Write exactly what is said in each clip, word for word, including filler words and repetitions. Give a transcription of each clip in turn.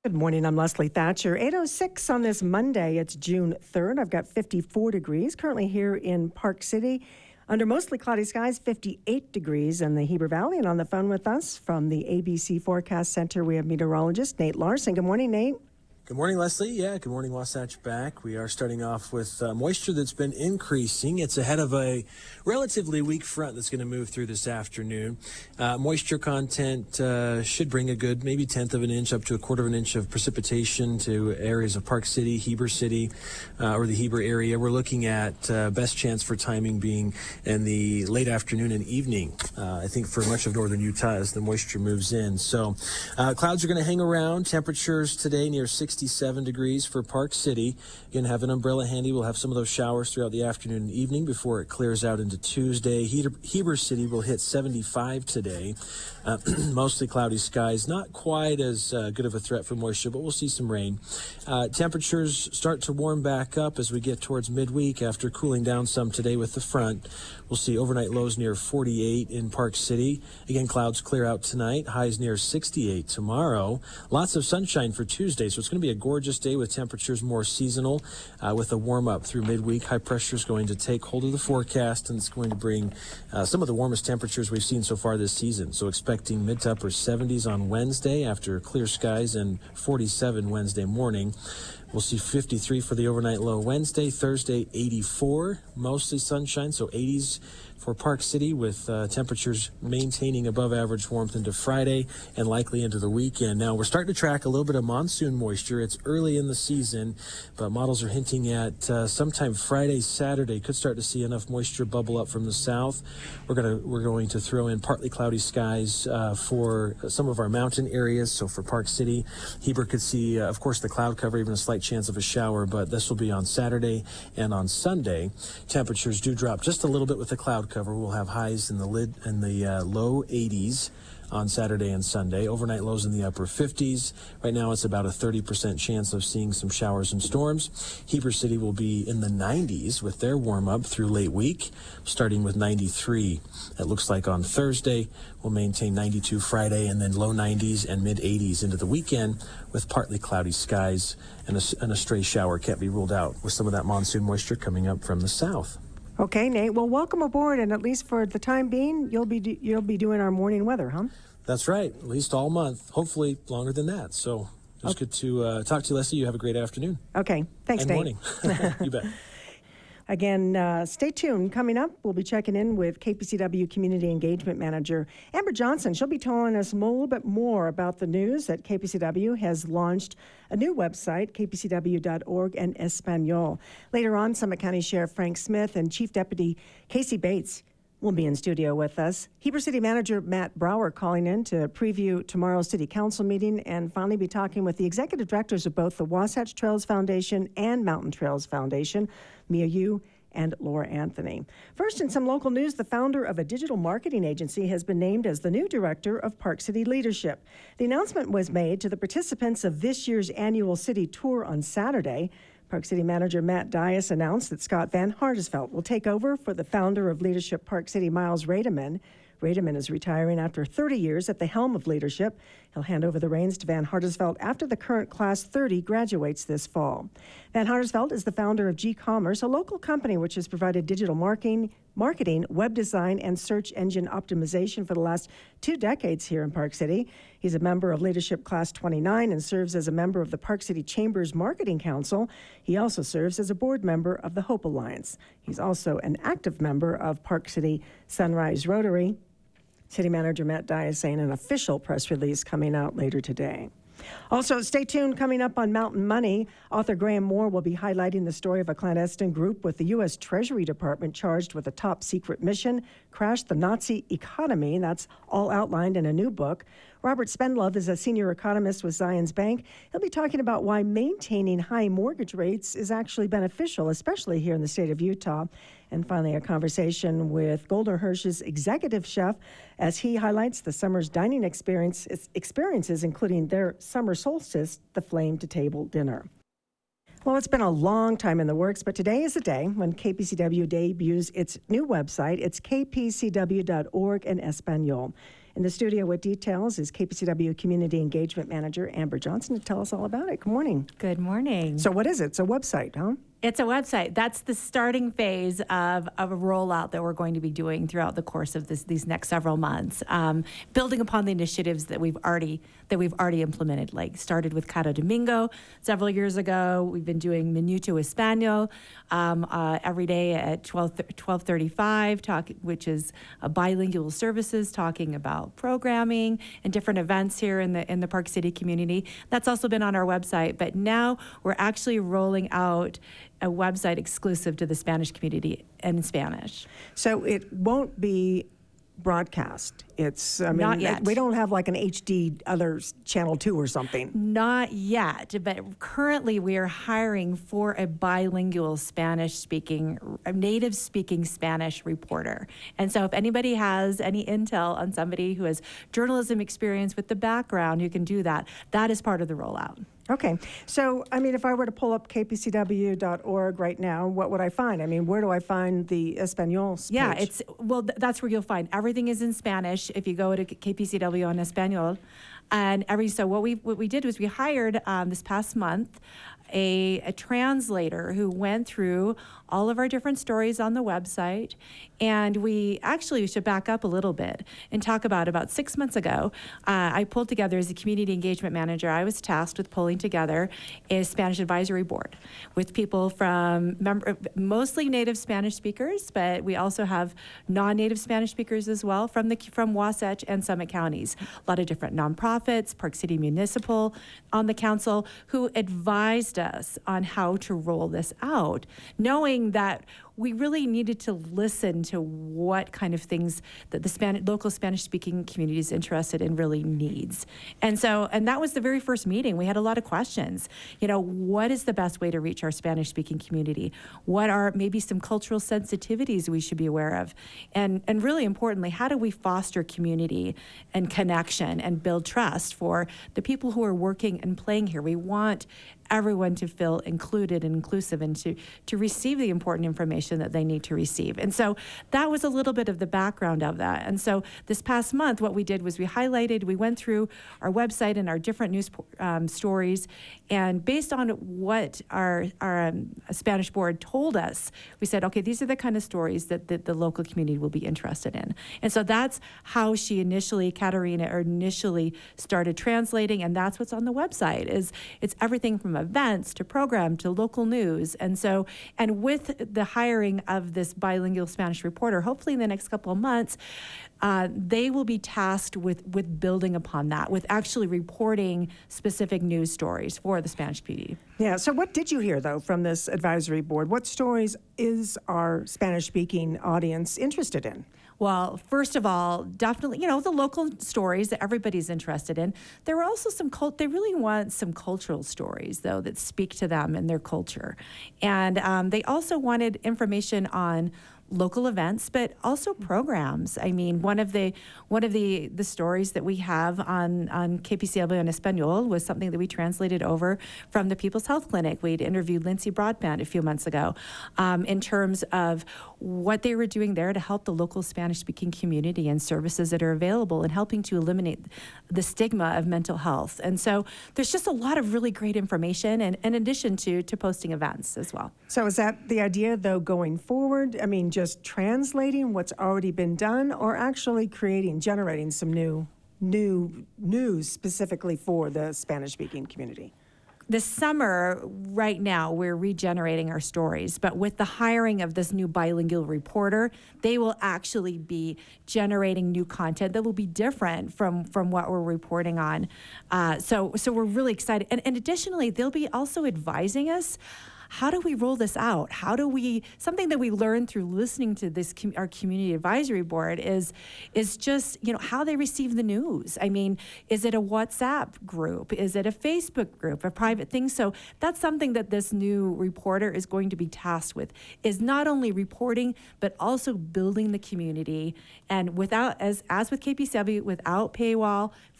Good morning, I'm Leslie Thatcher. eight oh six on this Monday, it's June third. I've got fifty-four degrees currently here in Park City. Under mostly cloudy skies, fifty-eight degrees in the Heber Valley. And on the phone with us from the A B C Forecast Center, we have meteorologist Nate Larson. Good morning, Nate. Good morning, Leslie. Yeah, good morning, Wasatch back. We are starting off with uh, moisture that's been increasing. It's ahead of a relatively weak front that's going to move through this afternoon. Uh, moisture content uh, should bring a good maybe tenth of an inch up to a quarter of an inch of precipitation to areas of Park City, Heber City, uh, or the Heber area. We're looking at uh, best chance for timing being in the late afternoon and evening, uh, I think, for much of northern Utah as the moisture moves in. So uh, clouds are going to hang around. Temperatures today near sixty-seven degrees for Park City. Again, have an umbrella handy. We'll have some of those showers throughout the afternoon and evening before it clears out into Tuesday. Heber, Heber City will hit seventy-five today. Uh, mostly cloudy skies. Not quite as uh, good of a threat for moisture, but we'll see some rain. Uh, temperatures start to warm back up as we get towards midweek after cooling down some today with the front. We'll see overnight lows near forty-eight in Park City. Again, clouds clear out tonight. Highs near sixty-eight tomorrow. Lots of sunshine for Tuesday, so it's going to be a gorgeous day with temperatures more seasonal uh, with a warm up through midweek. High pressure is going to take hold of the forecast, and it's going to bring uh, some of the warmest temperatures we've seen so far this season. So expecting mid to upper seventies on Wednesday after clear skies, and forty-seven Wednesday morning. We'll see fifty-three for the overnight low Wednesday. Thursday, eighty-four, mostly sunshine, so eighties for Park City, with uh, temperatures maintaining above average warmth into Friday and likely into the weekend. Now, we're starting to track a little bit of monsoon moisture. It's early in the season, but models are hinting at uh, sometime Friday, Saturday, could start to see enough moisture bubble up from the south. We're gonna we're going to throw in partly cloudy skies uh, for some of our mountain areas. So for Park City, Heber could see, uh, of course, the cloud cover, even a slight chance of a shower, but this will be on Saturday and on Sunday. Temperatures do drop just a little bit with the cloud cover. We'll have highs in the lid in the uh, low eighties on Saturday and Sunday. Overnight lows in the upper fifties. Right now it's about a thirty percent chance of seeing some showers and storms. Heber City will be in the nineties with their warm up through late week, starting with ninety-three. It looks like on Thursday we'll maintain ninety-two Friday, and then low nineties and mid eighties into the weekend with partly cloudy skies, and a, and a stray shower can't be ruled out with some of that monsoon moisture coming up from the south. Okay, Nate. Well, welcome aboard, and at least for the time being, you'll be do- you'll be doing our morning weather, huh? That's right. At least all month. Hopefully longer than that. So it was okay. Good to uh, talk to you, Leslie. You have a great afternoon. Okay. Thanks, and Nate. Morning. You bet. Again, uh, stay tuned. Coming up, we'll be checking in with K P C W Community Engagement Manager Amber Johnson. She'll be telling us a little bit more about the news that K P C W has launched a new website, k p c w dot org en Espanol. Later on, Summit County Sheriff Frank Smith and Chief Deputy Casey Bates will be in studio with us. Heber City Manager Matt Brower calling in to preview tomorrow's City Council meeting, and finally be talking with the executive directors of both the Wasatch Trails Foundation and Mountain Trails Foundation, Mia Yu and Laura Anthony. First, in some local news, the founder of a digital marketing agency has been named as the new director of Park City Leadership. The announcement was made to the participants of this year's annual city tour on Saturday. Park City Manager Matt Dias announced that Scott Van Hardesveld will take over for the founder of Leadership Park City, Miles Rademan. Rademan is retiring after thirty years at the helm of Leadership. He'll hand over the reins to Van Hardesveld after the current Class thirty graduates this fall. Van Hardesveld is the founder of G-Commerce, a local company which has provided digital marketing, marketing, web design, and search engine optimization for the last two decades here in Park City. He's a member of Leadership Class twenty-nine and serves as a member of the Park City Chamber's Marketing Council. He also serves as a board member of the Hope Alliance. He's also an active member of Park City Sunrise Rotary. City Manager Matt Dias saying an official press release coming out later today. Also, stay tuned. Coming up on Mountain Money, author Graham Moore will be highlighting the story of a clandestine group with the U S Treasury Department charged with a top secret mission, Crash the Nazi Economy. That's all outlined in a new book. Robert Spendlove is a senior economist with Zions Bank. He'll be talking about why maintaining high mortgage rates is actually beneficial, especially here in the state of Utah. And finally, a conversation with Golden Hirsch's executive chef as he highlights the summer's dining experience, experiences, including their summer solstice, the Flame to Table dinner. Well, it's been a long time in the works, but today is the day when K P C W debuts its new website. It's k p c w dot org en Espanol. In the studio with details is K P C W Community Engagement Manager Amber Johnson to tell us all about it. Good morning. Good morning. So what is it? It's a website, huh? It's a website. That's the starting phase of, of a rollout that we're going to be doing throughout the course of this, these next several months, um, building upon the initiatives that we've already that we've already implemented. Like started with Cada Domingo several years ago. We've been doing Minuto Español um, uh, every day at twelve thirty-five, talk, which is a bilingual services talking about programming and different events here in the in the Park City community. That's also been on our website, but now we're actually rolling out a website exclusive to the Spanish community in Spanish. So it won't be broadcast. It's, I mean, Not yet. we don't have like an H D other channel two or something. Not yet, but currently we are hiring for a bilingual Spanish-speaking, native-speaking Spanish reporter. And so if anybody has any intel on somebody who has journalism experience with the background who can do that, that is part of the rollout. Okay. So, I mean, if I were to pull up k p c w dot org right now, what would I find? I mean, where do I find the Espanol page? Yeah, it's, well, th- that's where you'll find everything is in Spanish if you go to K P C W on Espanol. And every, so what we what we did was we hired um, this past month a, a translator who went through all of our different stories on the website. And we actually should back up a little bit and talk about about six months ago, uh, I pulled together as a community engagement manager, I was tasked with pulling together a Spanish advisory board with people from member, mostly native Spanish speakers, but we also have non-native Spanish speakers as well from the from Wasatch and Summit counties. A lot of different nonprofits, Park City Municipal on the council, who advised us on how to roll this out, knowing that we really needed to listen to what kind of things that the Spanish, local Spanish-speaking community is interested in really needs. And so, and that was the very first meeting. We had a lot of questions. You know, what is the best way to reach our Spanish-speaking community? What are maybe some cultural sensitivities we should be aware of? And, and really importantly, how do we foster community and connection and build trust for the people who are working and playing here? We want everyone to feel included and inclusive and to, to receive the important information that they need to receive. And so that was a little bit of the background of that. And so this past month, what we did was we highlighted, we went through our website and our different news um, stories, and based on what our, our um, Spanish board told us, we said, okay, these are the kind of stories that, that the local community will be interested in. And so that's how she initially, Katarina, initially started translating, and that's what's on the website, is it's everything from events to program to local news. And so, and with the hiring of this bilingual Spanish reporter, hopefully in the next couple of months, uh, they will be tasked with, with building upon that, with actually reporting specific news stories for the Spanish community. Yeah, so what did you hear, though, from this advisory board? What stories is our Spanish-speaking audience interested in? Well, first of all, definitely, you know, the local stories that everybody's interested in. There were also some cult, they really want some cultural stories, though, that speak to them and their culture. And um, they also wanted information on local events, but also programs. I mean, one of the one of the, the stories that we have on, on K P C W en Español was something that we translated over from the People's Health Clinic. We'd interviewed Lindsay Broadbent a few months ago um, in terms of what they were doing there to help the local Spanish-speaking community and services that are available and helping to eliminate the stigma of mental health. And so there's just a lot of really great information, and in addition to, to posting events as well. So is that the idea, though, going forward? I mean, just translating what's already been done, or actually creating, generating some new, new news specifically for the Spanish-speaking community? This summer, right now, we're regenerating our stories, but with the hiring of this new bilingual reporter, they will actually be generating new content that will be different from, from what we're reporting on. Uh, so, so we're really excited. And, and additionally, they'll be also advising us, how do we roll this out? How do we, something that we learned through listening to this, com, our community advisory board is, is just, you know, how they receive the news. I mean, is it a WhatsApp group? Is it a Facebook group, a private thing? So that's something that this new reporter is going to be tasked with, is not only reporting, but also building the community. And without, as, as with K P C W, without paywall,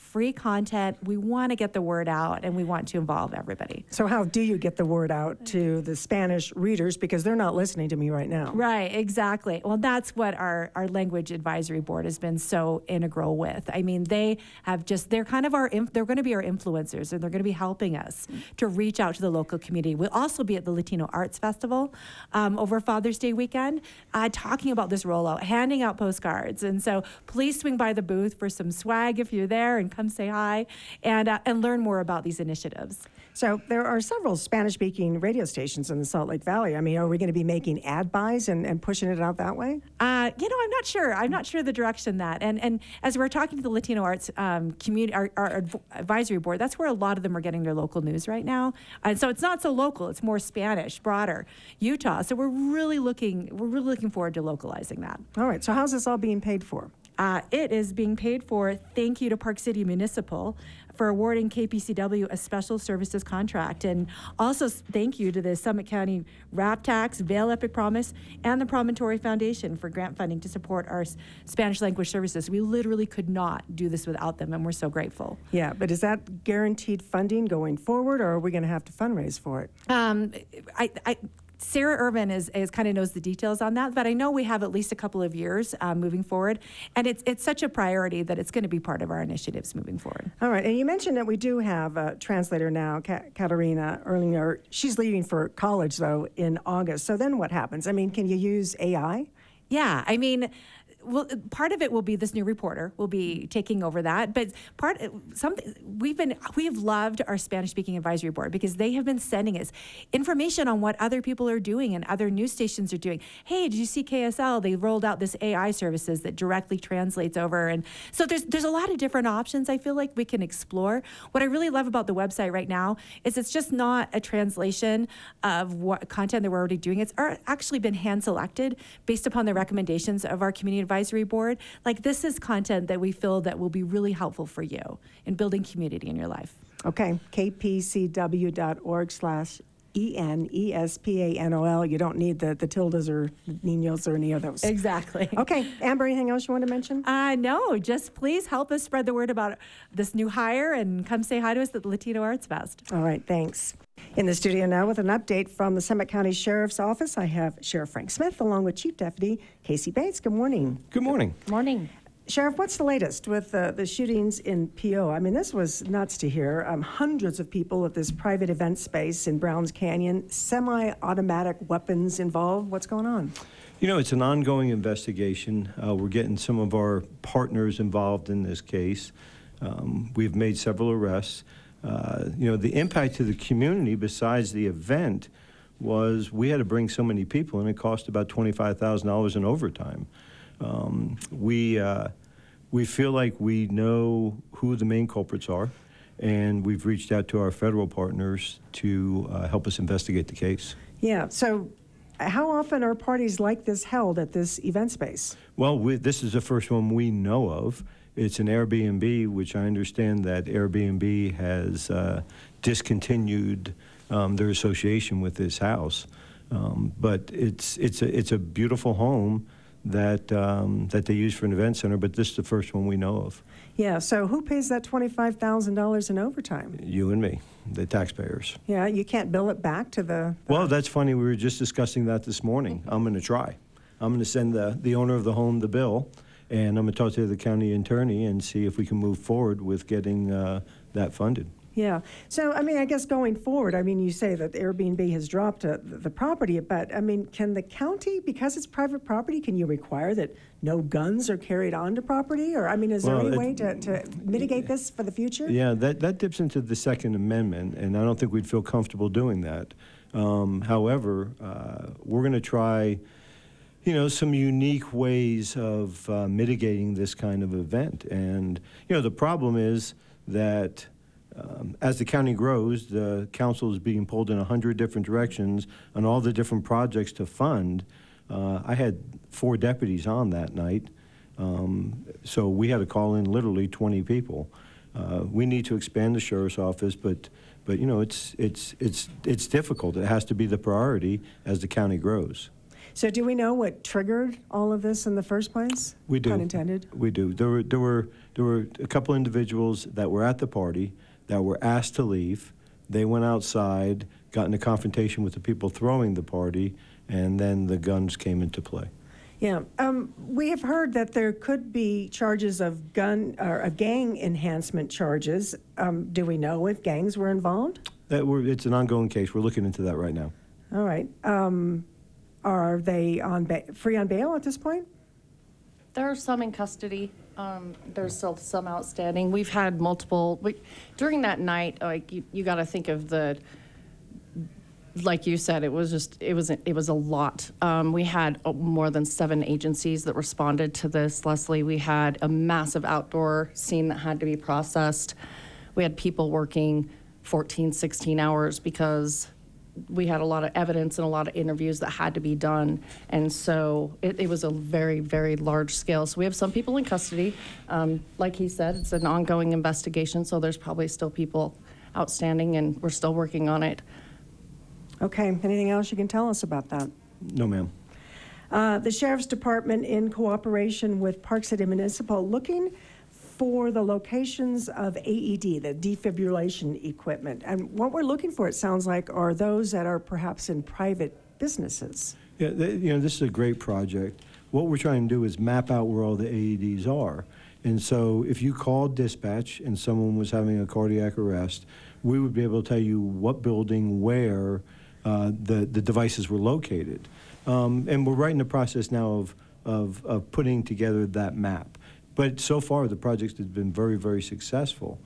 free content. We want to get the word out, and we want to involve everybody. So how do you get the word out to the Spanish readers, because they're not listening to me right now? Right, exactly. Well, that's what our, our language advisory board has been so integral with. I mean, they have just, they're kind of our, inf- they're going to be our influencers, and they're going to be helping us to reach out to the local community. We'll also be at the Latino Arts Festival um, over Father's Day weekend, uh, talking about this rollout, handing out postcards. And so please swing by the booth for some swag if you're there, and come say hi and, uh, and learn more about these initiatives. So there are several Spanish-speaking radio stations in the Salt Lake Valley. I mean, are we going to be making ad buys and, and pushing it out that way? Uh, you know, I'm not sure. I'm not sure the direction that. And and as we're talking to the Latino Arts um, community, our, our adv- advisory board, that's where a lot of them are getting their local news right now. And so it's not so local. It's more Spanish, broader, Utah. So we're really looking. We're really looking forward to localizing that. All right. So how's this all being paid for? Uh, it is being paid for. Thank you to Park City Municipal for awarding K P C W a special services contract. And also thank you to the Summit County Rap Tax, Vail Epic Promise, and the Promontory Foundation for grant funding to support our s- Spanish language services. We literally could not do this without them, and we're so grateful. Yeah, but is that guaranteed funding going forward, or are we going to have to fundraise for it? Um, I, I, Sarah Irvin is, is kind of knows the details on that, but I know we have at least a couple of years uh, moving forward, and it's it's such a priority that it's going to be part of our initiatives moving forward. All right, and you mentioned that we do have a translator now, Ka- Katarina Erlinger. She's leaving for college, though, in August. So then what happens? I mean, can you use A I? Yeah, I mean, well, part of it will be this new reporter will be taking over that, but part something we've been we have loved our Spanish speaking advisory board because they have been sending us information on what other people are doing and other news stations are doing. Hey, did you see K S L? They rolled out this A I services that directly translates over, and so there's there's a lot of different options. I feel like we can explore. What I really love about the website right now is it's just not a translation of what content that we're already doing. It's actually been hand selected based upon the recommendations of our community advisory board. Like, this is content that we feel that will be really helpful for you in building community in your life. Okay, kpcw.org slash E N E S P A N O L. You don't need the, the tildes or niños or any of those. Exactly. Okay, Amber, anything else you want to mention? Uh, no, just please help us spread the word about this new hire and come say hi to us at the Latino Arts Fest. All right, thanks. In the studio now with an update from the Summit County Sheriff's Office, I have Sheriff Frank Smith along with Chief Deputy Casey Bates. Good morning. Good morning. Morning. Sheriff, what's the latest with uh, the shootings in P O? I mean, this was nuts to hear. Um, hundreds of people at this private event space in Browns Canyon, semi-automatic weapons involved. What's going on? You know, it's an ongoing investigation. Uh, we're getting some of our partners involved in this case. Um, we've made several arrests. Uh, you know, the impact to the community besides the event was we had to bring so many people, and it cost about twenty-five thousand dollars in overtime. Um, we, uh, we feel like we know who the main culprits are, and we've reached out to our federal partners to uh, help us investigate the case. Yeah, so how often are parties like this held at this event space? Well, we, this is the first one we know of. It's an Airbnb, which I understand that Airbnb has uh, discontinued um, their association with this house. Um, but it's it's a it's a beautiful home that um, that they use for an event center. But this is the first one we know of. Yeah. So who pays that twenty-five thousand dollars in overtime? You and me, the taxpayers. Yeah, you can't bill it back to the. the Well, that's funny. We were just discussing that this morning. I'm going to try. I'm going to send the the owner of the home the bill. And I'm going to talk to the county attorney and see if we can move forward with getting uh, that funded. Yeah. So, I mean, I guess going forward, I mean, you say that Airbnb has dropped uh, the property, but, I mean, can the county, because it's private property, can you require that no guns are carried onto property? Or, I mean, is there Well, any it- way to, to mitigate this for the future? Yeah, that, that dips into the Second Amendment, and I don't think we'd feel comfortable doing that. Um, however, uh, we're going to try, you know, some unique ways of uh, mitigating this kind of event. And, you know, the problem is that um, as the county grows, the council is being pulled in a hundred different directions on all the different projects to fund. Uh, I had four deputies on that night, um, so we had to call in literally twenty people. Uh, we need to expand the sheriff's office, but, but you know, it's, it's, it's, it's difficult. It has to be the priority as the county grows. So do we know what triggered all of this in the first place? We do. Pun intended. We do. There were there were there were a couple individuals that were at the party that were asked to leave. They went outside, got in a confrontation with the people throwing the party, and then the guns came into play. Yeah. Um, we have heard that there could be charges of gun or a gang enhancement charges. Um, do we know if gangs were involved? That we're, it's an ongoing case. We're looking into that right now. All right. Um, are they on ba- free on bail at this point? There are some in custody. Um, there's still some outstanding. We've had multiple, we, during that night, like, you, you got to think of the, like you said, it was just, it was, it was a lot. Um, we had uh, more than seven agencies that responded to this, Leslie. We had a massive outdoor scene that had to be processed. We had people working fourteen, sixteen hours because we had a lot of evidence and a lot of interviews that had to be done. And so it, it was a very, very large scale. So we have some people in custody. Um, like he said, it's an ongoing investigation, so there's probably still people outstanding, and we're still working on it. Okay. Anything else you can tell us about that? No, ma'am. Uh, the Sheriff's Department, in cooperation with Park City Municipal, looking for the locations of A E D, the defibrillation equipment. And what we're looking for, it sounds like, are those that are perhaps in private businesses. Yeah, th- you know, this is a great project. What we're trying to do is map out where all the A E Ds are. And so if you called dispatch and someone was having a cardiac arrest, we would be able to tell you what building, where uh, the, the devices were located. Um, and we're right in the process now of, of, of putting together that map. But so far, the project has been very, very successful.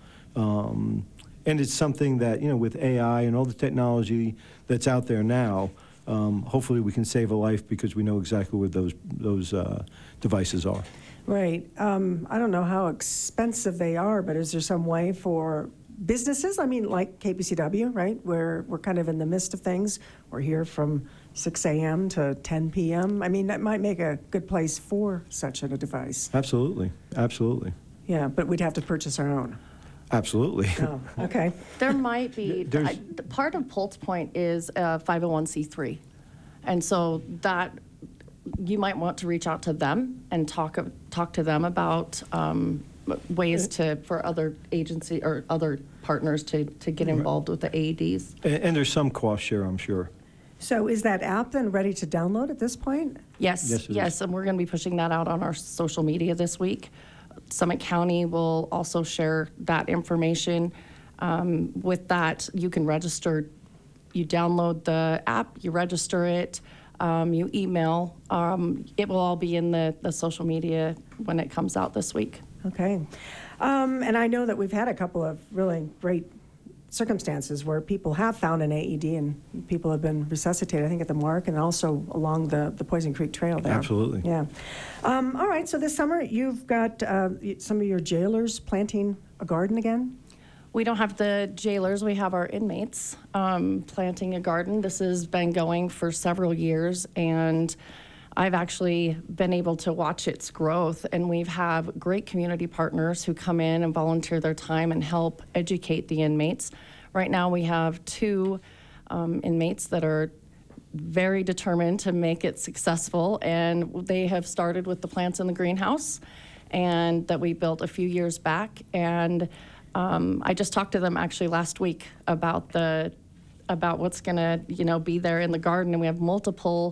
Um, and it's something that, you know, with A I and all the technology that's out there now, um, hopefully we can save a life because we know exactly where those, those uh, devices are. Right. Um, I don't know how expensive they are, but is there some way for businesses, I mean, like K P C W, right, where we're kind of in the midst of things. We're here from six a.m. to ten p.m. I mean, that might make a good place for such a device. Absolutely. Absolutely. Yeah, but we'd have to purchase our own. Absolutely. Oh, okay. There might be, There's- I, the part of Pulse Point is a five oh one c three. And so that, you might want to reach out to them and talk, talk to them about um, ways to, for other agency or other partners to, to get involved with the A E Ds. And, and there's some cost share, I'm sure. So is that app then ready to download at this point? Yes, Yes, it yes, is. and we're going to be pushing that out on our social media this week. Summit County will also share that information. Um, with that, you can register, you download the app, you register it, um, you email. Um, it will all be in the, the social media when it comes out this week. Okay. Um, and I know that we've had a couple of really great circumstances where people have found an A E D and people have been resuscitated, I think, at the Mark and also along the, the Poison Creek Trail there. Absolutely. Yeah. Um, all right, so this summer you've got uh, some of your jailers planting a garden again? We don't have the jailers, we have our inmates um, planting a garden. This has been going for several years, and I've actually been able to watch its growth, and we have great community partners who come in and volunteer their time and help educate the inmates. Right now we have two um, inmates that are very determined to make it successful, and they have started with the plants in the greenhouse and that we built a few years back. And um, I just talked to them actually last week about the about what's gonna you know be there in the garden, and we have multiple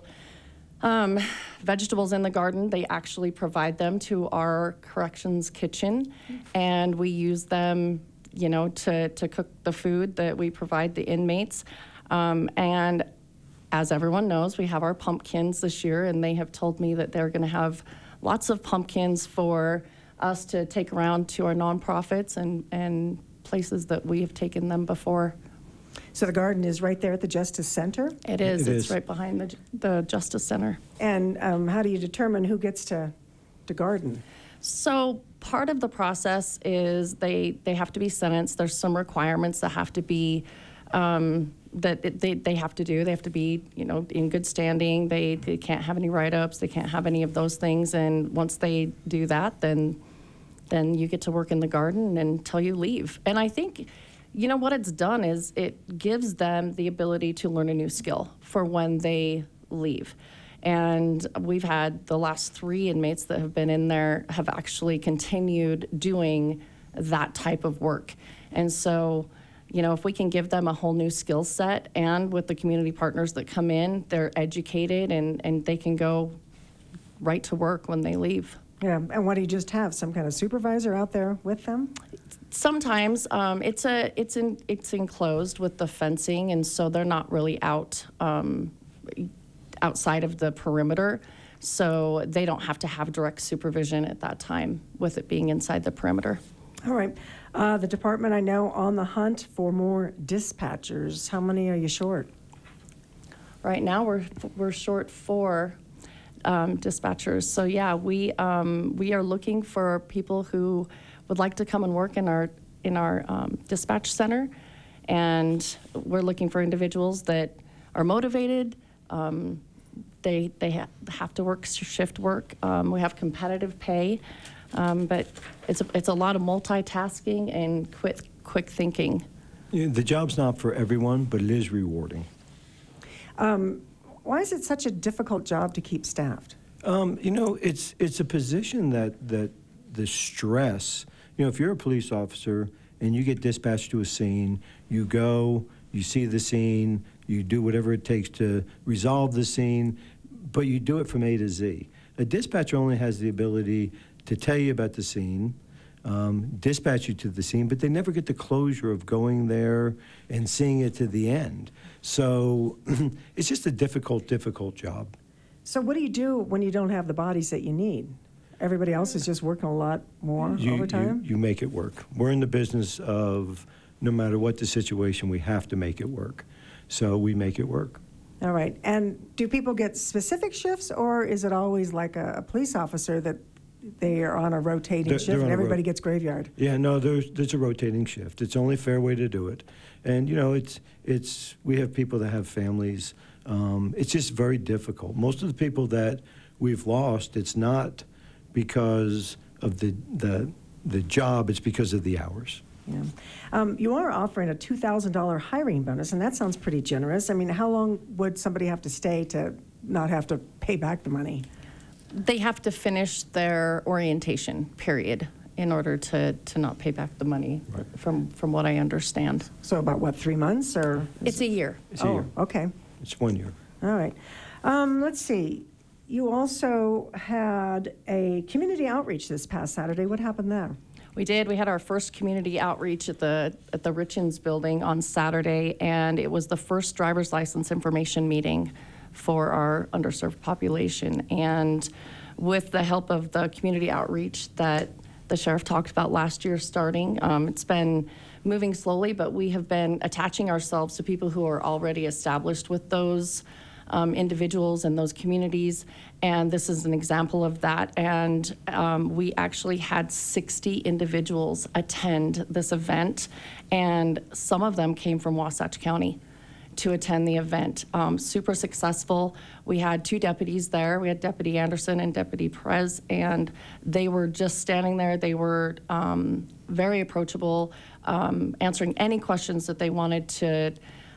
Um, vegetables in the garden. They actually provide them to our corrections kitchen, and we use them, you know, to, to cook the food that we provide the inmates. Um, and as everyone knows, we have our pumpkins this year, and they have told me that they're going to have lots of pumpkins for us to take around to our nonprofits and, and places that we have taken them before. So the garden is right there at the Justice Center? It is. It it's is. right behind the, the Justice Center. And um, how do you determine who gets to, to garden? So part of the process is they, they have to be sentenced. There's some requirements that have to be, um, that it- they, they have to do. They have to be, you know, in good standing. They, they can't have any write-ups. They can't have any of those things. And once they do that, then, then you get to work in the garden until you leave. And I think, you know, what it's done is it gives them the ability to learn a new skill for when they leave. And we've had the last three inmates that have been in there have actually continued doing that type of work. And so, you know, if we can give them a whole new skill set, and with the community partners that come in, they're educated and, and they can go right to work when they leave. Yeah, and what do you just have? Some kind of supervisor out there with them? Sometimes um, it's a it's in it's enclosed with the fencing, and so they're not really out um, outside of the perimeter. So they don't have to have direct supervision at that time, with it being inside the perimeter. All right. Uh, the department, I know, on the hunt for more dispatchers. How many are you short? Right now, we're we're short four um, dispatchers. So yeah, we um, we are looking for people who would like to come and work in our in our um, dispatch center, and we're looking for individuals that are motivated. Um, they they ha- have to work shift work. Um, we have competitive pay, um, but it's a, it's a lot of multitasking and quick quick thinking. Yeah, the job's not for everyone, but it is rewarding. Um, why is it such a difficult job to keep staffed? Um, you know, it's it's a position that that the stress. You know, if you're a police officer and you get dispatched to a scene, you go, you see the scene, you do whatever it takes to resolve the scene, but you do it from A to Z. A dispatcher only has the ability to tell you about the scene, um, dispatch you to the scene, but they never get the closure of going there and seeing it to the end. So it's just a difficult, difficult job. So what do you do when you don't have the bodies that you need? Everybody else is just working a lot more You, overtime? you, you make it work. We're in the business of no matter what the situation, we have to make it work. So we make it work. All right. And do people get specific shifts, or is it always like a, a police officer that they are on a rotating They're- shift they're on and a everybody ro- gets graveyard? Yeah, no, there's there's a rotating shift. It's the only fair way to do it. And you know, it's it's we have people that have families. Um, it's just very difficult. Most of the people that we've lost, it's not because of the the the job. It's because of the hours. Yeah. Um, you are offering a two thousand dollars hiring bonus, and that sounds pretty generous. I mean, how long would somebody have to stay to not have to pay back the money? They have to finish their orientation period in order to, to not pay back the money, Right. from, from what I understand. So about, what, three months or? It's a year. It's a Oh, year. okay. It's one year. All right. Um, let's see. You also had a community outreach this past Saturday. What happened there? We did. We had our first community outreach at the at the Richens building on Saturday, and it was the first driver's license information meeting for our underserved population. And with the help of the community outreach that the sheriff talked about last year starting, um, it's been moving slowly, but we have been attaching ourselves to people who are already established with those Um, individuals and those communities, and this is an example of that. And um, we actually had sixty individuals attend this event, and some of them came from Wasatch County to attend the event. Um, super successful. We had two deputies there. We had Deputy Anderson and Deputy Perez, and they were just standing there. They were um, very approachable, um, answering any questions that they wanted to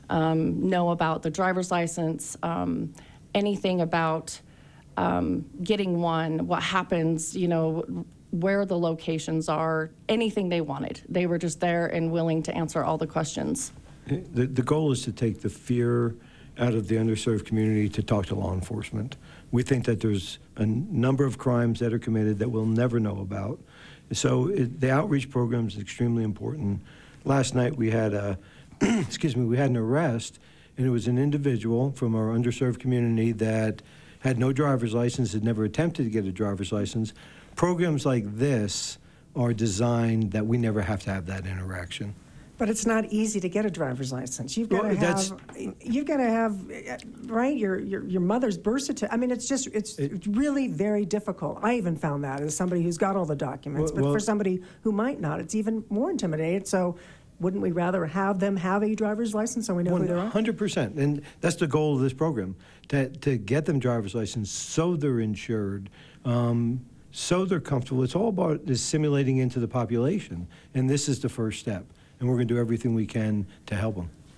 Um, know about the driver's license, um, anything about um, getting one, what happens, you know, where the locations are, anything they wanted. They were just there and willing to answer all the questions. The, the goal is to take the fear out of the underserved community to talk to law enforcement. We think that there's a number of crimes that are committed that we'll never know about. So it, the outreach program is extremely important. Last night we had a excuse me, we had an arrest, and it was an individual from our underserved community that had no driver's license, had never attempted to get a driver's license. Programs like this are designed that we never have to have that interaction. But it's not easy to get a driver's license. You've got Well, to that's- have, you've got to have, right, your, your, your mother's birth certificate. I mean, it's just, it's It- really very difficult. I even found that as somebody who's got all the documents. Well- But for well- somebody who might not, it's even more intimidating. So wouldn't we rather have them have a driver's license so we know who they are? one hundred percent. And that's the goal of this program, to, to get them driver's license so they're insured, um, so they're comfortable. It's all about assimilating into the population. And this is the first step. And we're going to do everything we can to help them.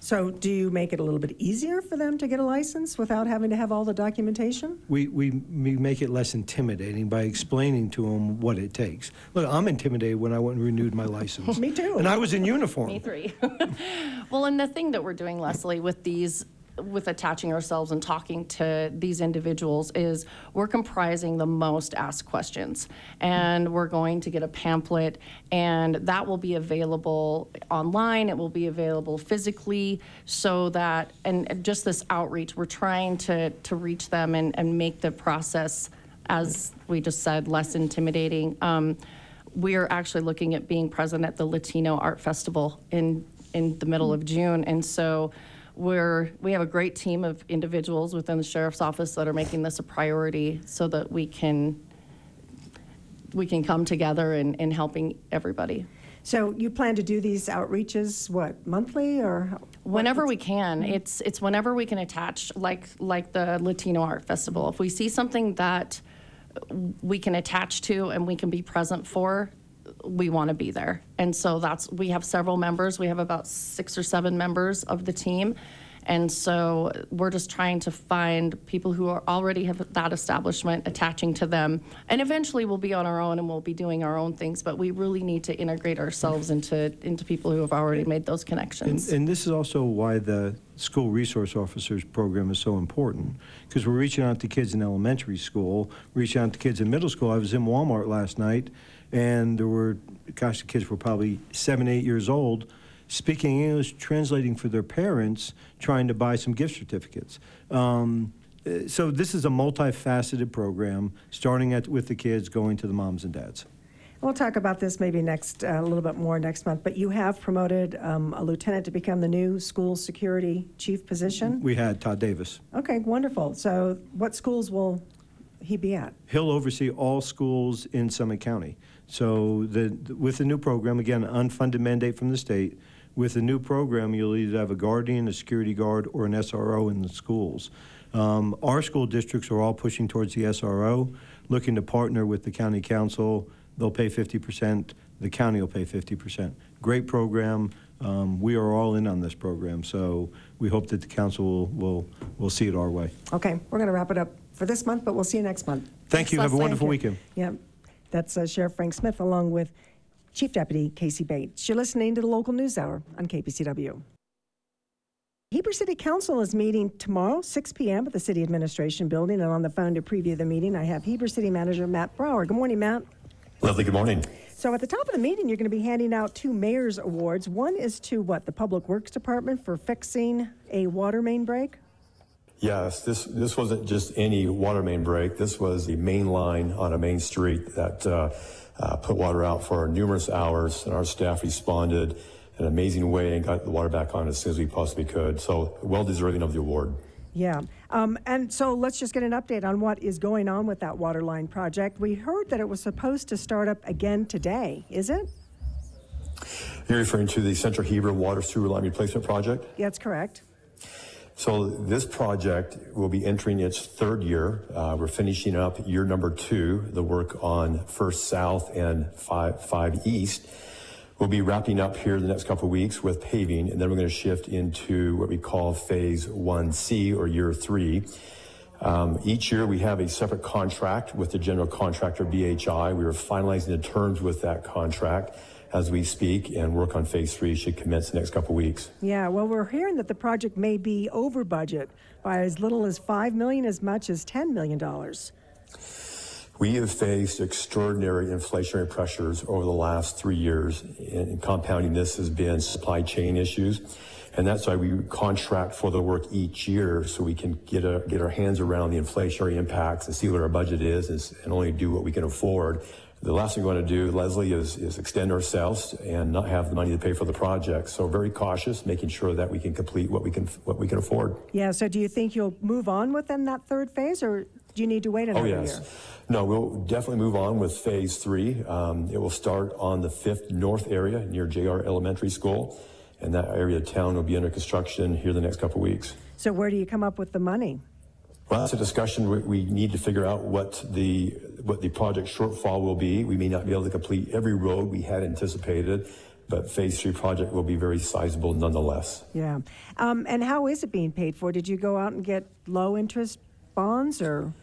So do you make it a little bit easier for them to get a license without having to have all the documentation? We, we, we make it less intimidating by explaining to them what it takes. Look, I'm intimidated when I went and renewed my license. Me too. And I was in uniform. Me three. Well, and the thing that we're doing, Leslie, with these, with attaching ourselves and talking to these individuals is we're comprising the most asked questions. And we're going to get a pamphlet, and that will be available online. It will be available physically, so that, and just this outreach, we're trying to, to reach them and, and make the process, as we just said, less intimidating. Um, we're actually looking at being present at the Latino Art Festival in, in the middle of June. And so We're, we have a great team of individuals within the Sheriff's Office that are making this a priority so that we can we can come together in, in helping everybody. So you plan to do these outreaches, what, monthly or? how- Whenever what- we can. It's it's whenever we can attach, like like the Latino Art Festival. If we see something that we can attach to and we can be present for, we want to be there. And so that's, we have several members. We have about six or seven members of the team. And so we're just trying to find people who are already have that establishment, attaching to them. And eventually we'll be on our own and we'll be doing our own things, but we really need to integrate ourselves into, into people who have already made those And, connections. and this is also why the school resource officers program is so important, because we're reaching out to kids in elementary school, reaching out to kids in middle school. I was in Walmart last night, and there were, gosh, the kids were probably seven, eight years old, speaking English, translating for their parents, trying to buy some gift certificates. Um, uh, so this is a multifaceted program, starting at, with the kids, going to the moms and dads. We'll talk about this maybe next, uh, a little bit more next month, but you have promoted um, a lieutenant to become the new school security chief position? We had Todd Davis. Okay, wonderful. So what schools will he be at? He'll oversee all schools in Summit County. So the, with the new program, again, unfunded mandate from the state, with the new program, you'll either have a guardian, a security guard, or an S R O in the schools. Um, our school districts are all pushing towards the S R O, looking to partner with the county council. They'll pay fifty percent. The county will pay fifty percent. Great program. Um, we are all in on this program, so we hope that the council will, will, will see it our way. Okay, we're going to wrap it up for this month, but we'll see you next month. Thank you. Have a Leslie. wonderful Thank you. weekend. Yeah, that's uh, Sheriff Frank Smith along with Chief Deputy Casey Bates. You're listening to the Local News Hour on K P C W. Heber City Council is meeting tomorrow, six p.m. at the City Administration Building, and on the phone to preview the meeting, I have Heber City Manager Matt Brower. Good morning, Matt. Lovely, good morning. So at the top of the meeting, you're going to be handing out two mayor's awards. One is to what, the Public Works Department for fixing a water main break? Yes, this this wasn't just any water main break. This was the main line on a main street that uh, uh, put water out for numerous hours, and our staff responded in an amazing way and got the water back on as soon as we possibly could. So well deserving of the award. Yeah. Um, and so let's just get an update on what is going on with that water line project. We heard that it was supposed to start up again today. Is it? You're referring to the Central Heber Water Sewer Line Replacement Project? That's correct. So this project will be entering its third year. Uh, we're finishing up year number two, the work on First South and five, five East. We'll be wrapping up here the next couple of weeks with paving, and then we're going to shift into what we call Phase one C, or year three. Um, each year we have a separate contract with the general contractor, B H I. We are finalizing the terms with that contract as we speak, and work on Phase three should commence the next couple of weeks. Yeah, well, we're hearing that the project may be over budget by as little as five million dollars, as much as ten million dollars. We have faced extraordinary inflationary pressures over the last three years, and compounding this has been supply chain issues. And that's why we contract for the work each year, so we can get a, get our hands around the inflationary impacts and see what our budget is, is and only do what we can afford. The last thing we want to do, Leslie, is, is extend ourselves and not have the money to pay for the project. So very cautious, making sure that we can complete what we can what we can afford. Yeah, so do you think you'll move on within that third phase, or do you need to wait another Oh, yes. year? No, we'll definitely move on with Phase three. Um, it will start on the fifth North area near J R Elementary School, and that area of town will be under construction here the next couple of weeks. So where do you come up with the money? Well, that's a discussion. We, we need to figure out what the what the project shortfall will be. We may not be able to complete every road we had anticipated, but Phase Three project will be very sizable nonetheless. Yeah. Um, and how is it being paid for? Did you go out and get low interest bonds or?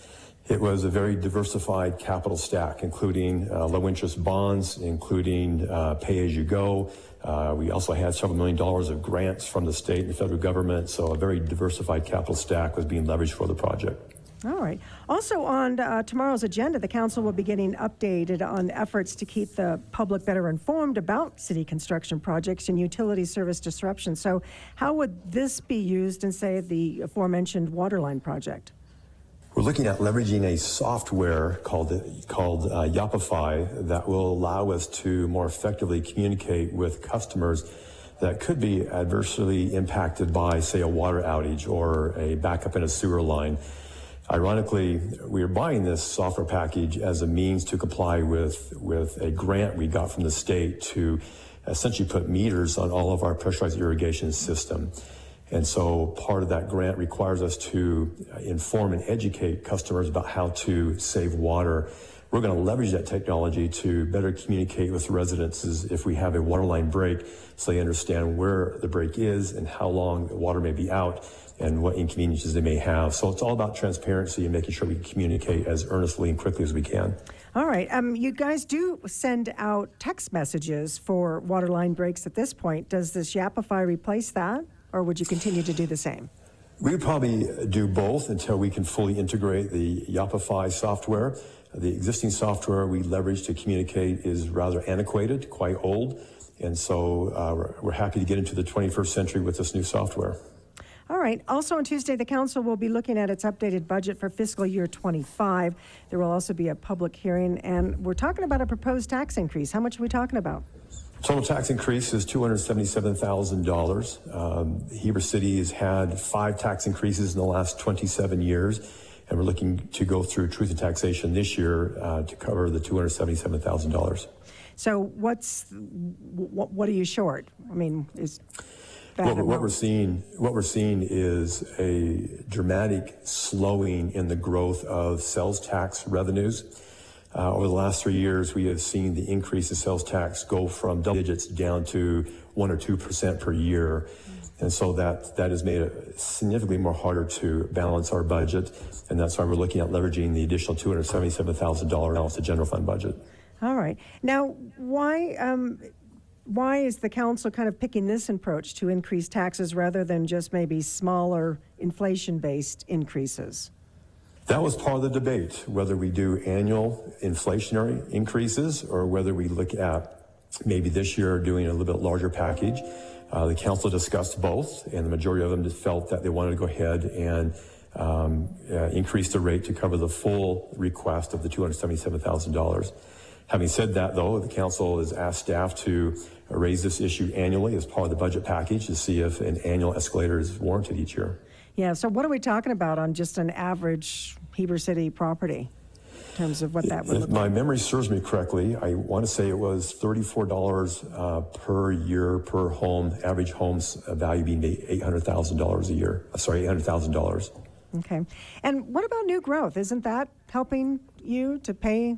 It was a very diversified capital stack, including uh, low-interest bonds, including uh, pay-as-you-go. Uh, we also had several million dollars of grants from the state and the federal government, so a very diversified capital stack was being leveraged for the project. All right. Also on uh, tomorrow's agenda, the council will be getting updated on efforts to keep the public better informed about city construction projects and utility service disruption. So how would this be used in, say, the aforementioned waterline project? We're looking at leveraging a software called called uh, Yapify that will allow us to more effectively communicate with customers that could be adversely impacted by, say, a water outage or a backup in a sewer line. Ironically, we are buying this software package as a means to comply with, with a grant we got from the state to essentially put meters on all of our pressurized irrigation system. And so part of that grant requires us to inform and educate customers about how to save water. We're going to leverage that technology to better communicate with residents if we have a water line break, so they understand where the break is and how long the water may be out and what inconveniences they may have. So it's all about transparency and making sure we communicate as earnestly and quickly as we can. All right. Um, you guys do send out text messages for water line breaks at this point. Does this Yapify replace that, or would you continue to do the same? We would probably do both until we can fully integrate the Yapify software. The existing software we leverage to communicate is rather antiquated, quite old, and so uh, we're, we're happy to get into the twenty-first century with this new software. All right. Also on Tuesday, the council will be looking at its updated budget for fiscal year twenty-five. There will also be a public hearing, and we're talking about a proposed tax increase. How much are we talking about? Total tax increase is two hundred seventy-seven thousand dollars. Um, Heber City has had five tax increases in the last twenty-seven years, and we're looking to go through truth and taxation this year uh, to cover the two hundred seventy-seven thousand dollars. So what's what, what are you short? I mean, is that What, what we're seeing, what we're seeing is a dramatic slowing in the growth of sales tax revenues. Uh, over the last three years, we have seen the increase in sales tax go from double digits down to one or two percent per year. And so that, that has made it significantly more harder to balance our budget. And that's why we're looking at leveraging the additional two hundred seventy-seven thousand dollars balance the general fund budget. All right. Now, why, um, why is the council kind of picking this approach to increase taxes rather than just maybe smaller inflation-based increases? That was part of the debate, whether we do annual inflationary increases or whether we look at maybe this year doing a little bit larger package. Uh, the council discussed both, and the majority of them just felt that they wanted to go ahead and um, uh, increase the rate to cover the full request of the two hundred seventy-seven thousand dollars. Having said that, though, the council has asked staff to raise this issue annually as part of the budget package to see if an annual escalator is warranted each year. Yeah, so what are we talking about on just an average Heber City property in terms of what that would If look my like? memory serves me correctly, I want to say it was thirty-four dollars uh, per year per home, average home's value being eight hundred thousand dollars a year. Sorry, eight hundred thousand dollars. Okay. And what about new growth? Isn't that helping you to pay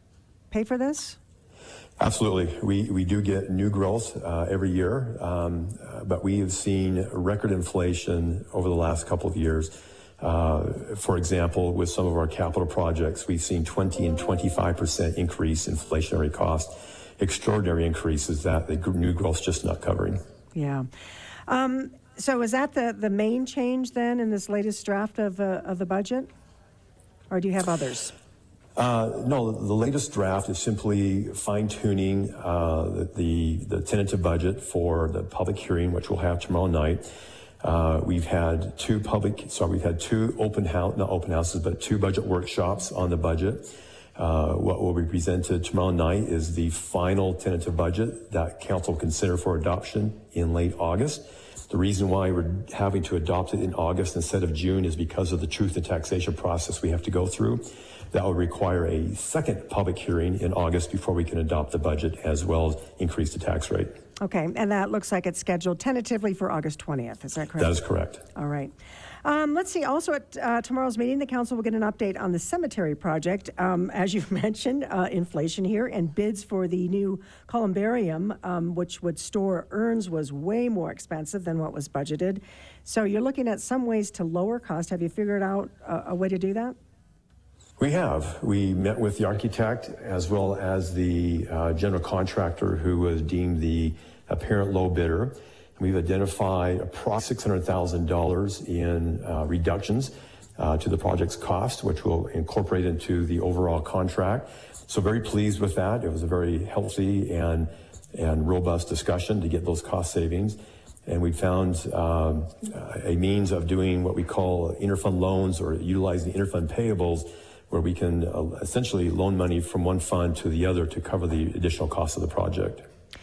pay for this? Absolutely. We, we do get new growth uh, every year, um, uh, but we have seen record inflation over the last couple of years. Uh, for example, with some of our capital projects, we've seen twenty and twenty-five percent increase in inflationary costs, extraordinary increases that the new growth's just not covering. Yeah. Um, so is that the, the main change then in this latest draft of, uh, of the budget? Or do you have others? Uh, no, the latest draft is simply fine-tuning uh, the, the tentative budget for the public hearing, which we'll have tomorrow night. Uh, we've had two public, sorry, we've had two open house, not open houses, but two budget workshops on the budget. Uh, what will be presented tomorrow night is the final tentative budget that council will consider for adoption in late August. The reason why we're having to adopt it in August instead of June is because of the truth and taxation process we have to go through. That will require a second public hearing in August before we can adopt the budget as well as increase the tax rate. Okay, and that looks like it's scheduled tentatively for August twentieth. Is that correct? That is correct. All right. Um, let's see. Also, at uh, tomorrow's meeting, the council will get an update on the cemetery project. Um, as you've mentioned, uh, inflation here and bids for the new columbarium, um, which would store urns, was way more expensive than what was budgeted. So you're looking at some ways to lower cost. Have you figured out a, a way to do that? We have. We met with the architect as well as the uh, general contractor who was deemed the apparent low bidder. We've identified approximately six hundred thousand dollars in uh, reductions uh, to the project's cost, which we'll incorporate into the overall contract. So very pleased with that. It was a very healthy and, and robust discussion to get those cost savings. And we found um, a means of doing what we call interfund loans, or utilizing interfund payables, where we can uh, essentially loan money from one fund to the other to cover the additional cost of the project.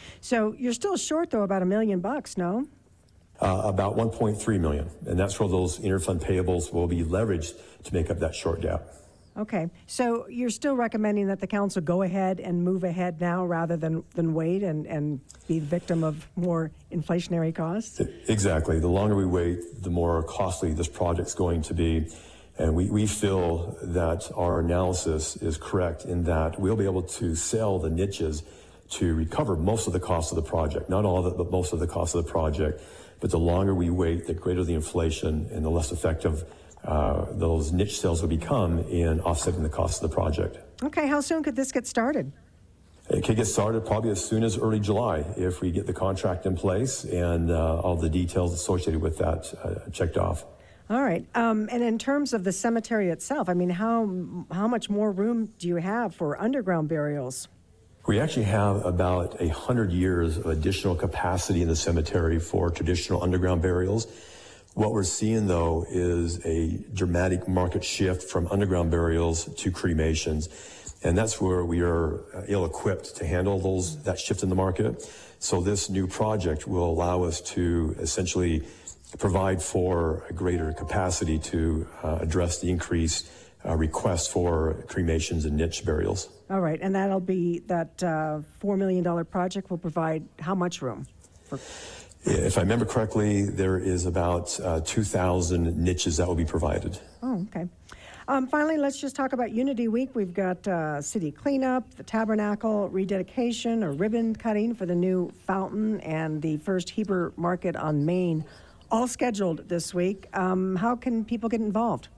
So you're still short, though, about a million bucks, no? Uh, about one point three million, and that's where those interfund payables will be leveraged to make up that short gap. Okay, so you're still recommending that the council go ahead and move ahead now rather than, than wait and, and be the victim of more inflationary costs? Exactly. The longer we wait, the more costly this project's going to be. And we, we feel that our analysis is correct in that we'll be able to sell the niches to recover most of the cost of the project. Not all of it, but most of the cost of the project. But the longer we wait, the greater the inflation and the less effective uh, those niche sales will become in offsetting the cost of the project. Okay, how soon could this get started? It could get started probably as soon as early July if we get the contract in place and uh, all the details associated with that uh, checked off. All right, um, and in terms of the cemetery itself, I mean, how how much more room do you have for underground burials? We actually have about a hundred years of additional capacity in the cemetery for traditional underground burials. What we're seeing, though, is a dramatic market shift from underground burials to cremations. And that's where we are ill-equipped to handle those that shift in the market. So this new project will allow us to essentially provide for a greater capacity to uh, address the increased uh, request for cremations and niche burials. All right, and that'll be, that uh, four million dollars project will provide how much room? For- If I remember correctly, there is about uh, two thousand niches that will be provided. Oh, okay. Um, finally, let's just talk about Unity Week. We've got uh, city cleanup, the tabernacle rededication or ribbon cutting for the new fountain, and the first Heber Market on Main, all scheduled this week. Um, how can people get involved?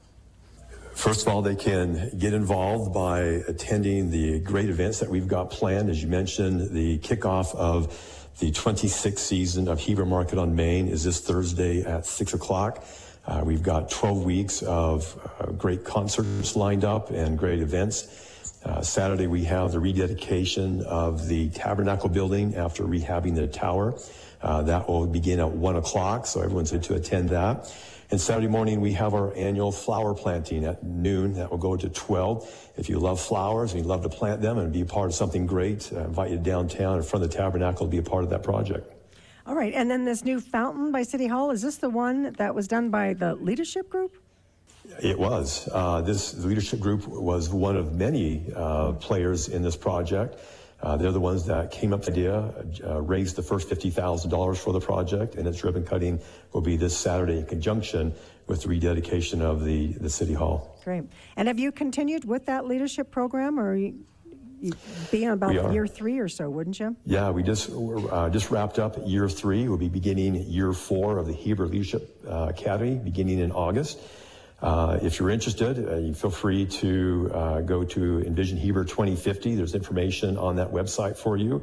First of all, they can get involved by attending the great events that we've got planned. As you mentioned, the kickoff of the twenty-sixth season of Heber Market on Main is this Thursday at six o'clock. Uh, we've got twelve weeks of uh, great concerts lined up and great events. Uh, Saturday, we have the rededication of the Tabernacle building after rehabbing the tower. Uh, that will begin at one o'clock, so everyone's to attend that. And Saturday morning, we have our annual flower planting at noon. That will go to twelve. If you love flowers and you love to plant them and be a part of something great, I invite you downtown in front of the Tabernacle to be a part of that project. All right, and then this new fountain by City Hall, is this the one that was done by the leadership group? It was. Uh, this leadership group was one of many uh, players in this project. Uh, they're the ones that came up with the idea, uh, raised the first fifty thousand dollars for the project, and its ribbon cutting will be this Saturday in conjunction with the rededication of the, the City Hall. Great. And have you continued with that leadership program, or you, you be on about year three or so, wouldn't you? Yeah, we just uh, just wrapped up year three. We'll be beginning year four of the Heber Leadership uh, Academy beginning in August. Uh, if you're interested, uh, you feel free to uh, go to Envision Heber twenty fifty. There's information on that website for you.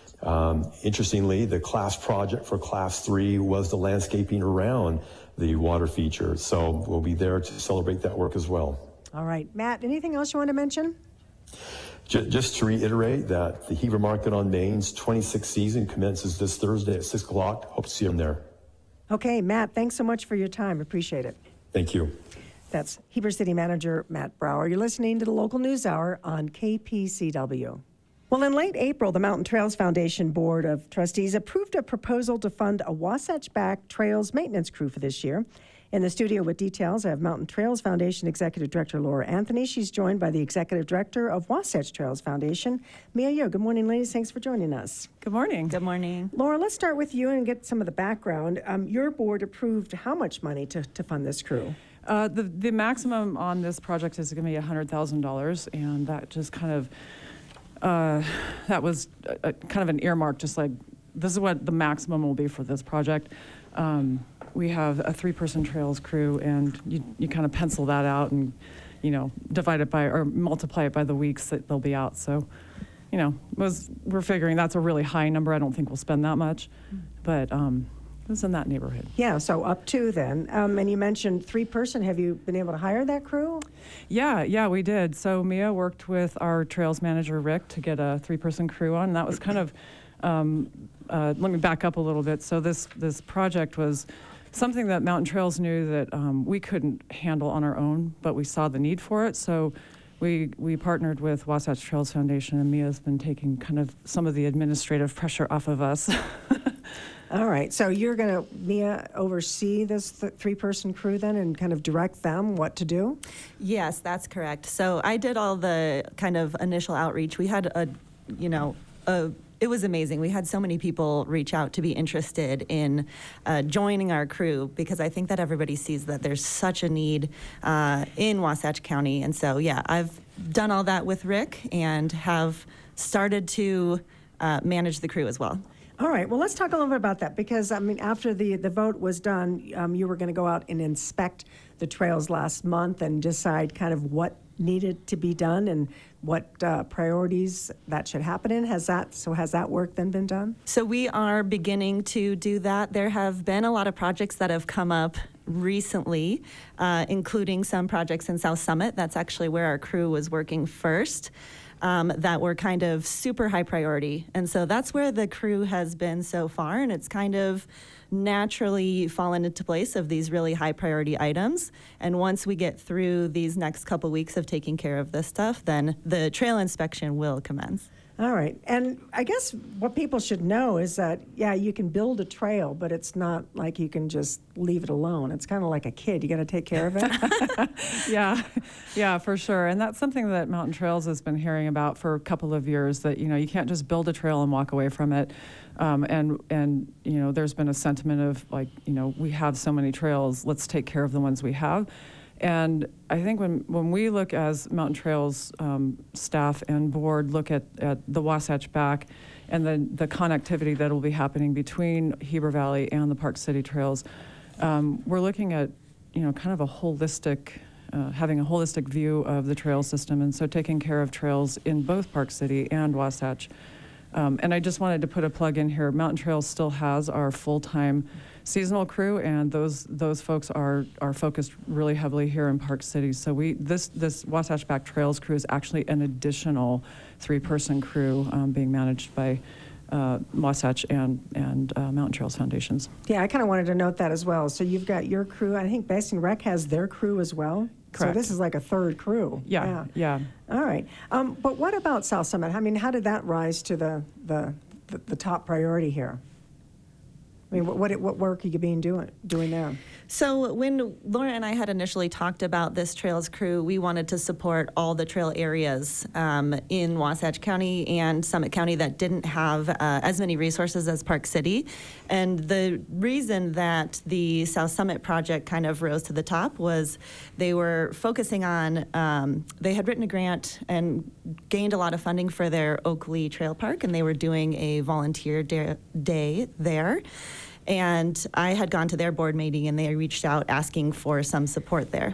Um, interestingly, the class project for class three was the landscaping around the water feature. So we'll be there to celebrate that work as well. All right. Matt, anything else you want to mention? J- just to reiterate that the Heber Market on Main's twenty-sixth season commences this Thursday at six o'clock. Hope to see you there. Okay, Matt, thanks so much for your time. Appreciate it. Thank you. That's Heber City Manager Matt Brower. You're listening to the Local News Hour on K P C W. Well, Well, in late April, the Mountain Trails Foundation Board of Trustees approved a proposal to fund a Wasatch Back Trails maintenance crew for this year. In the studio with details, I have Mountain Trails Foundation Executive Director Laura Anthony. She's joined by the Executive Director of Wasatch Trails Foundation, Mia Yo. Good morning, ladies. Thanks for joining us. Good morning. Good morning. Laura, let's start with you and get some of the background. Um, your board approved how much money to, to fund this crew? Uh, the, the maximum on this project is going to be one hundred thousand dollars, and that just kind of, uh, that was a, a kind of an earmark, just like, this is what the maximum will be for this project. Um, we have a three-person trails crew, and you, you kind of pencil that out and, you know, divide it by, or multiply it by the weeks that they'll be out. So, you know, was, we're figuring that's a really high number. I don't think we'll spend that much, but um, it's in that neighborhood. Yeah, so up to then. Um, and you mentioned three-person. Have you been able to hire that crew? Yeah, yeah, we did. So Mia worked with our trails manager, Rick, to get a three-person crew on. And that was kind of, um, uh, let me back up a little bit. So this, this project was something that Mountain Trails knew that um, we couldn't handle on our own, but we saw the need for it. So we, we partnered with Wasatch Trails Foundation, and Mia's been taking kind of some of the administrative pressure off of us. All right, so you're going to, Mia, oversee this th- three-person crew then and kind of direct them what to do? Yes, that's correct. So I did all the kind of initial outreach. We had a, you know, a, it was amazing. We had so many people reach out to be interested in uh, joining our crew, because I think that everybody sees that there's such a need uh, in Wasatch County. And so, yeah, I've done all that with Rick and have started to uh, manage the crew as well. All right, well, let's talk a little bit about that, because, I mean, after the, the vote was done, um, you were going to go out and inspect the trails last month and decide kind of what needed to be done and what uh, priorities that should happen in. Has that, so has that work then been done? So we are beginning to do that. There have been a lot of projects that have come up recently, uh, including some projects in South Summit. That's actually where our crew was working first. Um, that were kind of super high priority. And so that's where the crew has been so far, and it's kind of naturally fallen into place of these really high priority items. And once we get through these next couple weeks of taking care of this stuff, then the trail inspection will commence. All right, and I guess what people should know is that, yeah, you can build a trail, but it's not like you can just leave it alone. It's kind of like a kid. You got to take care of it. Yeah, yeah, for sure. And that's something that Mountain Trails has been hearing about for a couple of years, that, you know, you can't just build a trail and walk away from it. Um, and, and, you know, there's been a sentiment of, like, you know, we have so many trails, let's take care of the ones we have. And I think when, when we look as Mountain Trails um, staff and board look at, at the Wasatch Back and the, the connectivity that will be happening between Heber Valley and the Park City trails, um, we're looking at, you know, kind of a holistic, uh, having a holistic view of the trail system, and so taking care of trails in both Park City and Wasatch. Um, and I just wanted to put a plug in here. Mountain Trails still has our full-time seasonal crew, and those those folks are are focused really heavily here in Park City. So we this this Wasatch Back Trails crew is actually an additional three-person crew um, being managed by uh, Wasatch and and uh, Mountain Trails Foundations. Yeah, I kind of wanted to note that as well. So you've got your crew. I think Basing Rec has their crew as well. Correct. So this is like a third crew. Yeah, yeah. All right. Um, but what about South Summit? I mean, how did that rise to the the, the, the top priority here? I mean, what, what what work are you being doing doing there? So when Laura and I had initially talked about this trails crew, we wanted to support all the trail areas um, in Wasatch County and Summit County that didn't have uh, as many resources as Park City. And the reason that the South Summit project kind of rose to the top was they were focusing on, um, they had written a grant and gained a lot of funding for their Oakley Trail Park, and they were doing a volunteer day, day there. And I had gone to their board meeting, and they reached out asking for some support there.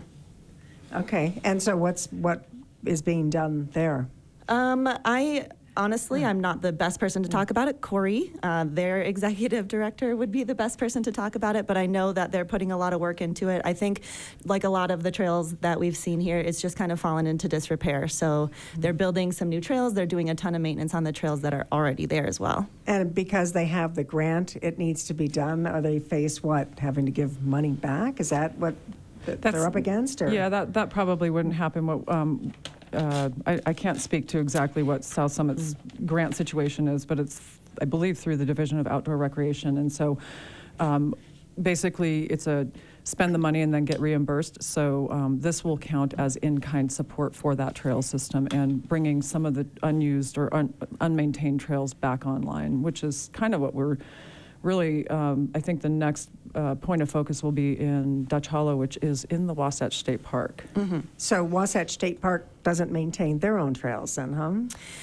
Okay, and so what's what is being done there? Um, I honestly, I'm not the best person to talk about it. Corey, uh, their executive director, would be the best person to talk about it, but I know that they're putting a lot of work into it. I think, like a lot of the trails that we've seen here, it's just kind of fallen into disrepair. So they're building some new trails. They're doing a ton of maintenance on the trails that are already there as well. And because they have the grant, it needs to be done. Are they face what, having to give money back? Is that what th- That's- they're up against? Or? Yeah, that, that probably wouldn't happen. What um, uh, I, I can't speak to exactly what South Summit's grant situation is, but it's, I believe, through the Division of Outdoor Recreation. And so um, basically it's a spend the money and then get reimbursed. So um, this will count as in-kind support for that trail system and bringing some of the unused or un unmaintained trails back online, which is kind of what we're really, um, I think the next uh, point of focus will be in Dutch Hollow, which is in the Wasatch State Park. Mm-hmm. So Wasatch State Park doesn't maintain their own trails then, huh?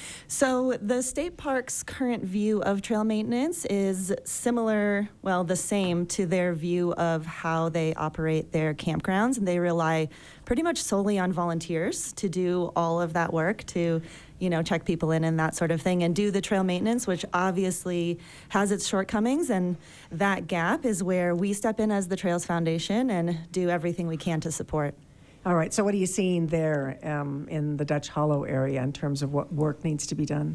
So the state park's current view of trail maintenance is similar, well, the same to their view of how they operate their campgrounds, and they rely pretty much solely on volunteers to do all of that work, to, you know, check people in and that sort of thing, and do the trail maintenance, which obviously has its shortcomings, and that gap is where we step in as the Trails Foundation and do everything we can to support. All right, so what are you seeing there um, in the Dutch Hollow area in terms of what work needs to be done?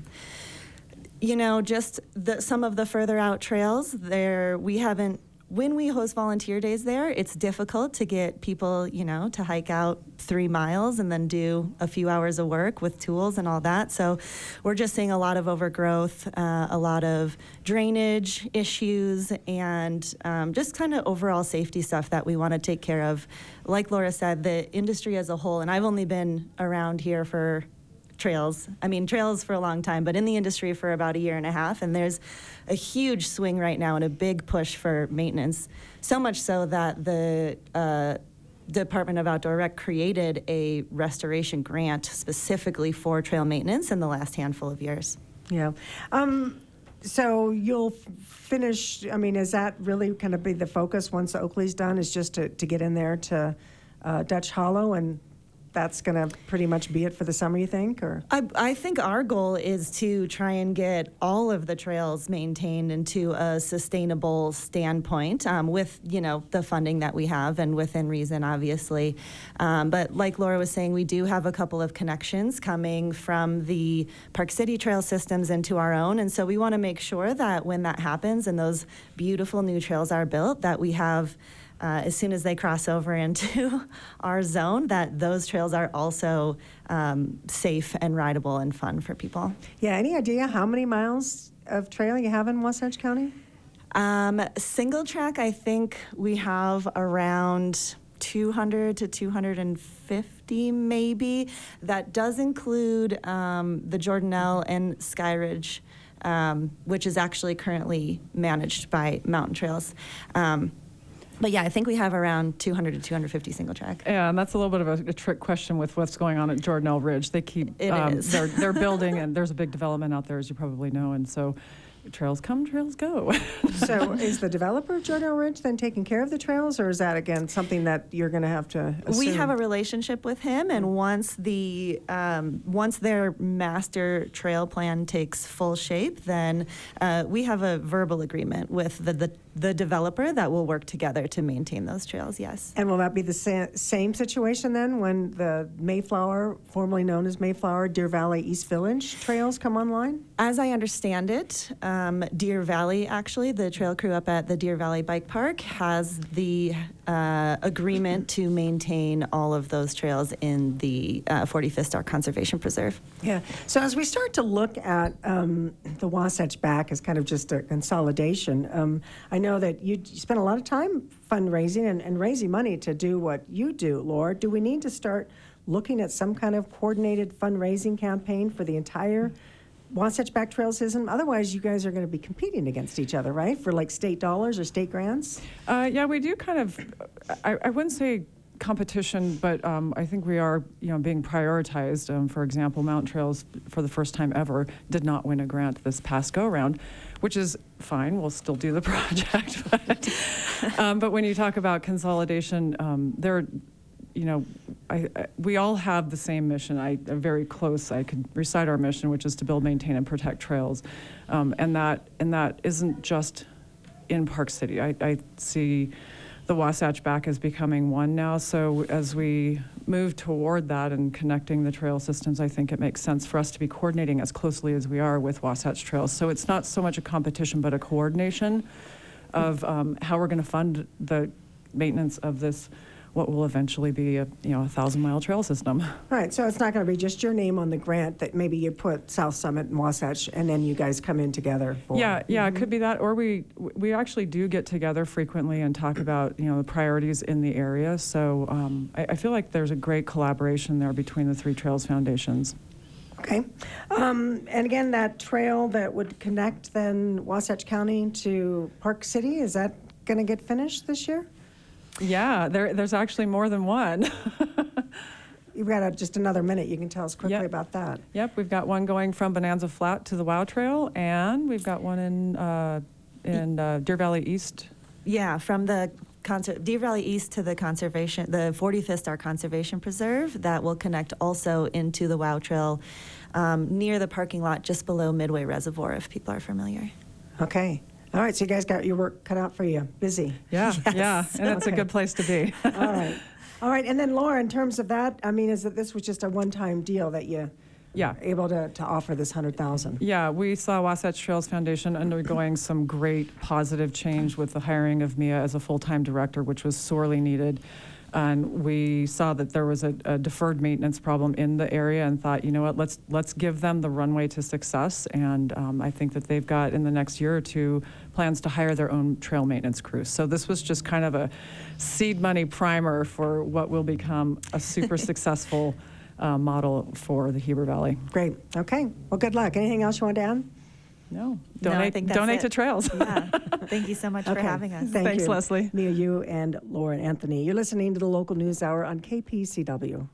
You know, just the, some of the further out trails there, we haven't, when we host volunteer days there, it's difficult to get people, you know, to hike out three miles and then do a few hours of work with tools and all that. So we're just seeing a lot of overgrowth, uh, a lot of drainage issues, and um, just kind of overall safety stuff that we want to take care of. Like Laura said, the industry as a whole, and I've only been around here for trails, I mean trails for a long time, but in the industry for about a year and a half, and there's a huge swing right now and a big push for maintenance, so much so that the uh, Department of Outdoor Rec created a restoration grant specifically for trail maintenance in the last handful of years. Yeah. Um, so you'll finish, I mean, is that really kind of be the focus once Oakley's done, is just to, to get in there to uh, Dutch Hollow, and that's going to pretty much be it for the summer, you think? Or I, I think our goal is to try and get all of the trails maintained into a sustainable standpoint, um, with, you know, the funding that we have and within reason, obviously. Um, but like Laura was saying, we do have a couple of connections coming from the Park City trail systems into our own. And so we want to make sure that when that happens and those beautiful new trails are built, that we have Uh, as soon as they cross over into our zone, that those trails are also um, safe and rideable and fun for people. yeah, any idea how many miles of trail you have in Wasatch County? Um, single track, I think we have around two hundred to two hundred fifty maybe. That does include um, the Jordanelle and Skyridge, um, which is actually currently managed by Mountain Trails. Um, But yeah, I think we have around two hundred to two hundred fifty single track. Yeah, and that's a little bit of a, a trick question with what's going on at Jordanelle Ridge. They keep, It um, is. they're, they're building, and there's a big development out there, as you probably know, and so trails come, trails go. So is the developer of Jordan Ridge then taking care of the trails, or is that, again, something that you're going to have to assume? We have a relationship with him, and once the um, once their master trail plan takes full shape, then uh, we have a verbal agreement with the, the the developer that will work together to maintain those trails. Yes. And will that be the sa- same situation then when the Mayflower, formerly known as Mayflower, Deer Valley, East Village trails come online? As I understand it, um, Deer Valley, actually, the trail crew up at the Deer Valley Bike Park has the uh, agreement to maintain all of those trails in the uh, forty-fifth Star Conservation Preserve. Yeah. So as we start to look at um, the Wasatch Back as kind of just a consolidation, um, I know that you spend a lot of time fundraising and, and raising money to do what you do, Laura. Do we need to start looking at some kind of coordinated fundraising campaign for the entire Wasatch Back Trail system? Otherwise, you guys are going to be competing against each other, right? For like state dollars or state grants? Uh, yeah, we do kind of, I, I wouldn't say competition, but um, I think we are, you know, being prioritized. Um, for example, Mountain Trails, for the first time ever, did not win a grant this past go-around, which is fine. We'll still do the project. But, um, but when you talk about consolidation, um, there, you know, I, I, we all have the same mission. I, I'm very close. I could recite our mission, which is to build, maintain, and protect trails, um, and that and that isn't just in Park City. I, I see the Wasatch Back is becoming one now. So as we move toward that and connecting the trail systems, I think it makes sense for us to be coordinating as closely as we are with Wasatch Trails. So it's not so much a competition, but a coordination of um, how we're going to fund the maintenance of this what will eventually be a, you know, a thousand mile trail system. All right, so it's not going to be just your name on the grant that maybe you put South Summit and Wasatch, and then you guys come in together for. Yeah, yeah, it could be that, or we we actually do get together frequently and talk about, you know, the priorities in the area. So um, I, I feel like there's a great collaboration there between the Three Trails Foundations. Okay. Um, and again, that trail that would connect then Wasatch County to Park City, is that going to get finished this year? Yeah, there, there's actually more than one. You've got a, just another minute. You can tell us quickly Yep. about that. Yep, we've got one going from Bonanza Flat to the Wow Trail, and we've got one in uh, in uh, Deer Valley East. Yeah, from the Conser- Deer Valley East to the conservation, the forty-fifth Star Conservation Preserve, that will connect also into the Wow Trail um, near the parking lot just below Midway Reservoir, if people are familiar. Okay. All right, so you guys got your work cut out for you. Busy. Yeah, Yes. yeah, and it's Okay. a good place to be. All right. All right, and then Laura, in terms of that, I mean, is that this was just a one-time deal that you Yeah. were able to, to offer this one hundred thousand? Yeah, we saw Wasatch Trails Foundation undergoing some great positive change with the hiring of Mia as a full-time director, which was sorely needed. And we saw that there was a, a deferred maintenance problem in the area and thought, you know what, let's let's give them the runway to success. And um, I think that they've got in the next year or two plans to hire their own trail maintenance crews. So this was just kind of a seed money primer for what will become a super successful uh, model for the Heber Valley. Great. Okay. Well, good luck. Anything else you want to add? No, No, I donate, think that's donate it. to trails. Yeah. Thank you so much for Okay. having us. Thank Thanks, you. Leslie. Mia, you and Laura and Anthony. You're listening to the Local News Hour on K P C W.